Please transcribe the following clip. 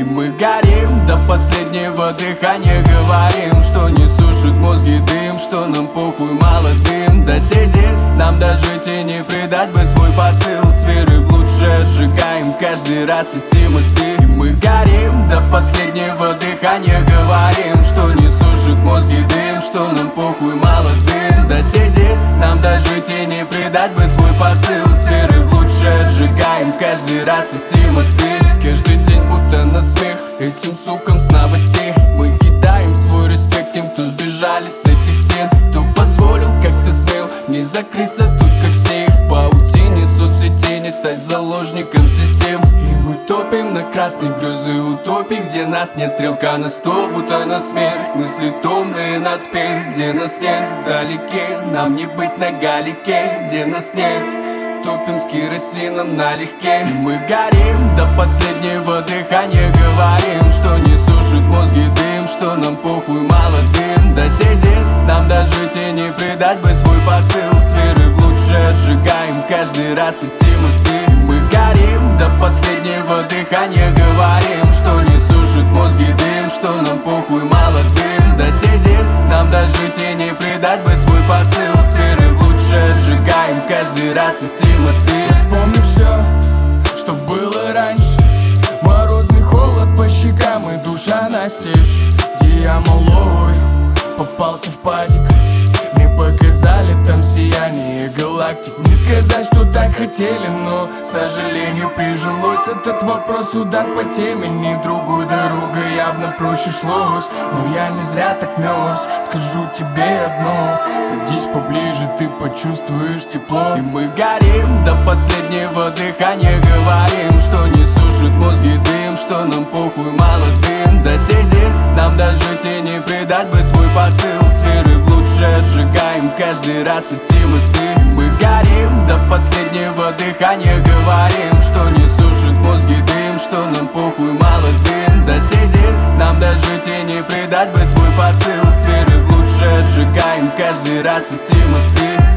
мы горим до последнего дыхания. Говорим, что не сушит мозги дым, что нам похуй молодым. Да сидит нам даже тени, придать бы свой посыл. С верой в лучшее сжигаем каждый раз эти мосты. И мы горим до последнего дыхания. Говорим, что не сушит мозги дым, что нам похуй молодым. Да сидит нам даже тени, придать бы свой посыл. С верой в лучшее сжигаем каждый раз эти мосты. Каждый день будто на смех этим сукам с новостей. Мы кидаем свой респект тем, кто сбежали с этих стен. Кто позволил, как ты смел, не закрыться тут, как все. В паутине соцсетей не стать заложником систем. И мы топим на красной в грезы утопий, где нас нет, стрелка на 100, будто на смерть. Мысли томные на спель, где нас нет вдалеке. Нам не быть на галике, где нас нет. Топим с керосином налегке. И мы горим до последнего дыхания. Говорим, что не сушит мозги дым, что нам похуй молодым. Да сидит нам даже тени, придать бы свой посыл. С верой в лучшее сжигаем каждый раз эти мосты. И мы горим до последнего дыхания. Говорим, что не сушит мозги дым, что нам похуй молодым. Да сидит нам даже тени, придать бы свой посыл. С верой в лучшее сжигаем каждый раз эти мосты. Вспомни все, что было раньше. Морозный холод по щекам и душа настежь. Где я малой попался в падик. Мне показали там сияние галактик. Не сказать, что так хотели, но, к сожалению, прижилось. Этот вопрос удар по темени. Другую дорогу явно проще шлось. Но я не зря так мерз. Скажу тебе одно: садись поближе, ты почувствуешь тепло. И мы горим до последнего дыхания. Говорим, что не сушит мозги дым, что нам похуй молодым. Да сидит нам даже тени, придать бы свой посыл. С верой в лучшее сжигаем каждый раз эти мосты. Мы горим до последнего дыхания. Говорим, что не сушит мозги дым, что нам похуй молодым. Да сидит нам даже тени, придать бы свой посыл. С верой в лучшее сжигаем каждый раз эти мосты.